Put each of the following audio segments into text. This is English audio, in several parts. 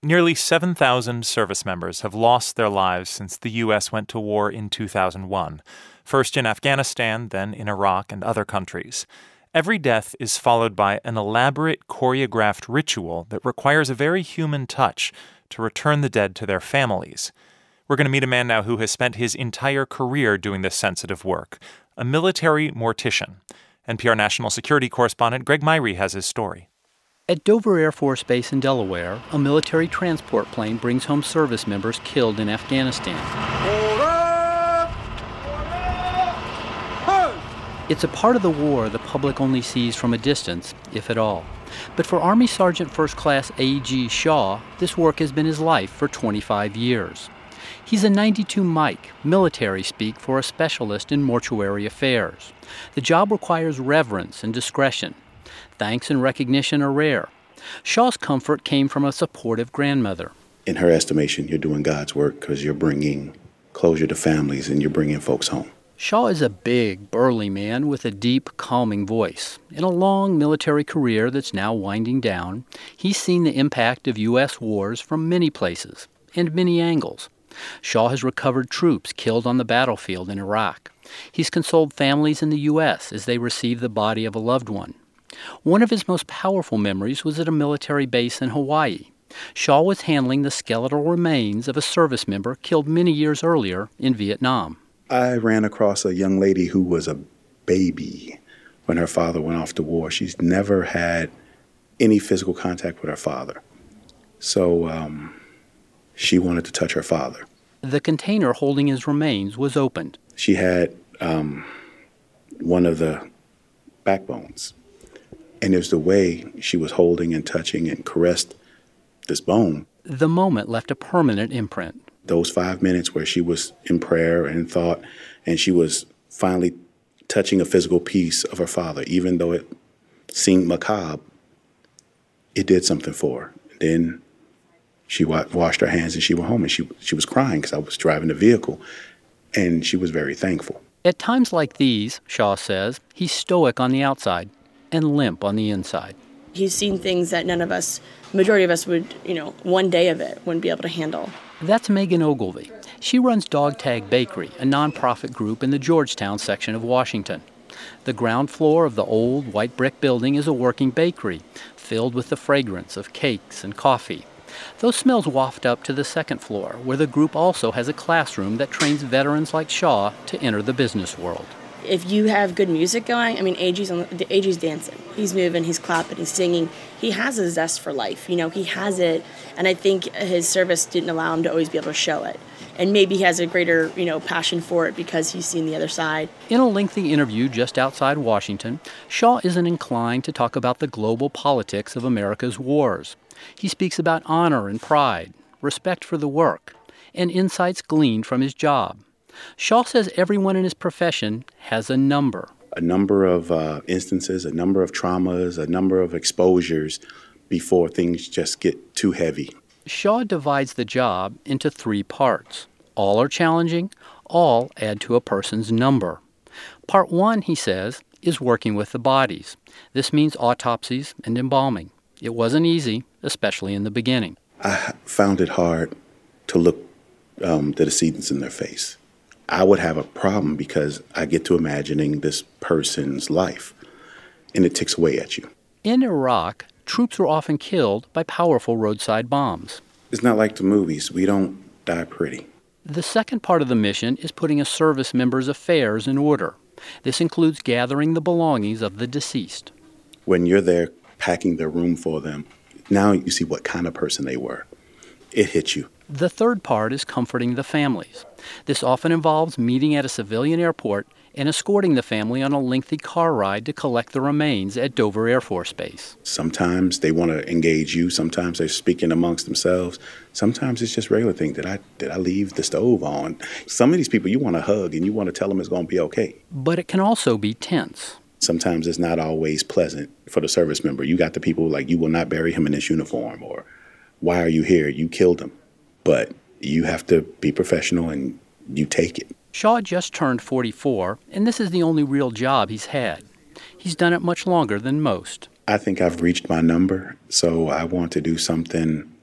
Nearly 7,000 service members have lost their lives since the U.S. went to war in 2001, first in Afghanistan, then in Iraq and other countries. Every death is followed by an elaborate choreographed ritual that requires a very human touch to return the dead to their families. We're going to meet a man now who has spent his entire career doing this sensitive work, a military mortician. NPR national security correspondent Greg Myrie has his story. At Dover Air Force Base in Delaware, a military transport plane brings home service members killed in Afghanistan. It's a part of the war the public only sees from a distance, if at all. But for Army Sergeant First Class A.G. Shaw, this work has been his life for 25 years. He's a 92 Mike, military speak for a specialist in mortuary affairs. The job requires reverence and discretion. Thanks and recognition are rare. Shaw's comfort came from a supportive grandmother. In her estimation, you're doing God's work because you're bringing closure to families and you're bringing folks home. Shaw is a big, burly man with a deep, calming voice. In a long military career that's now winding down, he's seen the impact of U.S. wars from many places and many angles. Shaw has recovered troops killed on the battlefield in Iraq. He's consoled families in the U.S. as they receive the body of a loved one. One of his most powerful memories was at a military base in Hawaii. Shaw was handling the skeletal remains of a service member killed many years earlier in Vietnam. I ran across a young lady who was a baby when her father went off to war. She's never had any physical contact with her father. So she wanted to touch her father. The container holding his remains was opened. She had one of the backbones. And it was the way she was holding and touching and caressed this bone. The moment left a permanent imprint. Those 5 minutes where she was in prayer and thought, and she was finally touching a physical piece of her father, even though it seemed macabre, it did something for her. Then she washed her hands and she went home, and she was crying because I was driving the vehicle, and she was very thankful. At times like these, Shaw says, he's stoic on the outside and limp on the inside. He's seen things that majority of us would, one day of it wouldn't be able to handle. That's Megan Ogilvy. She runs Dog Tag Bakery, a nonprofit group in the Georgetown section of Washington. The ground floor of the old white brick building is a working bakery, filled with the fragrance of cakes and coffee. Those smells waft up to the second floor, where the group also has a classroom that trains veterans like Shaw to enter the business world. If you have good music going, AG's dancing. He's moving, he's clapping, he's singing. He has a zest for life, he has it. And I think his service didn't allow him to always be able to show it. And maybe he has a greater, passion for it because he's seen the other side. In a lengthy interview just outside Washington, Shaw isn't inclined to talk about the global politics of America's wars. He speaks about honor and pride, respect for the work, and insights gleaned from his job. Shaw says everyone in his profession has a number. A number of instances, a number of traumas, a number of exposures before things just get too heavy. Shaw divides the job into 3 parts. All are challenging, all add to a person's number. Part 1, he says, is working with the bodies. This means autopsies and embalming. It wasn't easy, especially in the beginning. I found it hard to look the decedents in their face. I would have a problem because I get to imagining this person's life, and it ticks away at you. In Iraq, troops were often killed by powerful roadside bombs. It's not like the movies. We don't die pretty. The second part of the mission is putting a service member's affairs in order. This includes gathering the belongings of the deceased. When you're there packing their room for them, now you see what kind of person they were. It hits you. The third part is comforting the families. This often involves meeting at a civilian airport and escorting the family on a lengthy car ride to collect the remains at Dover Air Force Base. Sometimes they want to engage you. Sometimes they're speaking amongst themselves. Sometimes it's just regular things. Did I leave the stove on? Some of these people you want to hug and you want to tell them it's going to be okay. But it can also be tense. Sometimes it's not always pleasant for the service member. You got the people like, you will not bury him in this uniform, or why are you here? You killed him. But you have to be professional and you take it. Shaw just turned 44, and this is the only real job he's had. He's done it much longer than most. I think I've reached my number, so I want to do something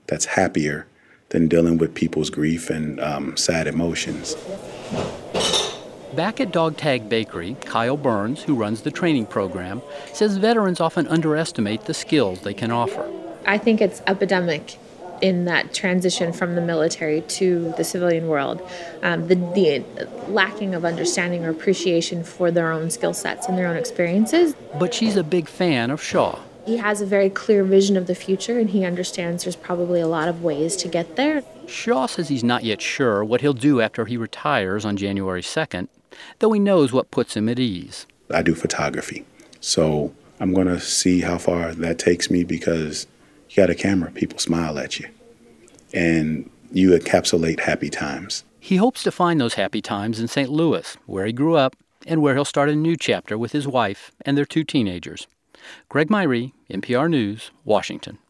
that's happier than dealing with people's grief and sad emotions. Back at Dog Tag Bakery, Kyle Burns, who runs the training program, says veterans often underestimate the skills they can offer. I think it's epidemic in that transition from the military to the civilian world, the lacking of understanding or appreciation for their own skill sets and their own experiences. But she's a big fan of Shaw. He has a very clear vision of the future, and he understands there's probably a lot of ways to get there. Shaw says he's not yet sure what he'll do after he retires on January 2nd, though he knows what puts him at ease. I do photography, so I'm going to see how far that takes me, because you got a camera, people smile at you, and you encapsulate happy times. He hopes to find those happy times in St. Louis, where he grew up, and where he'll start a new chapter with his wife and their 2 teenagers. Greg Myrie, NPR News, Washington.